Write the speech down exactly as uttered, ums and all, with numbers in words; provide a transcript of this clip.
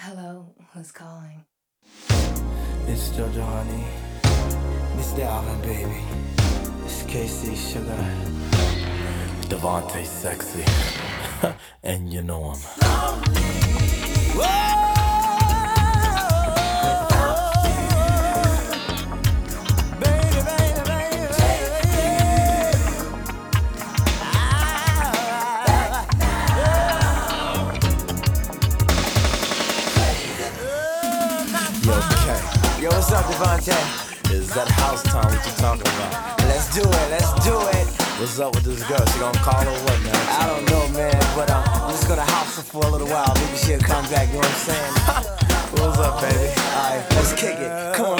Hello, who's calling? It's JoJo, honey. It's Dalvin, baby. It's K C, sugar. Devontae, sexy. And you know him. Whoa! Baby, baby, baby, baby. Yo, K. Yo, what's up, Devontae? Is that house time what you talking about? Let's do it, let's do it. What's up with this girl? She gonna call her what, man? I don't know, man, but uh, I'm just gonna house her for a little while. Maybe she'll come back, you know what I'm saying? What's up, baby? Alright, let's kick it. Come on.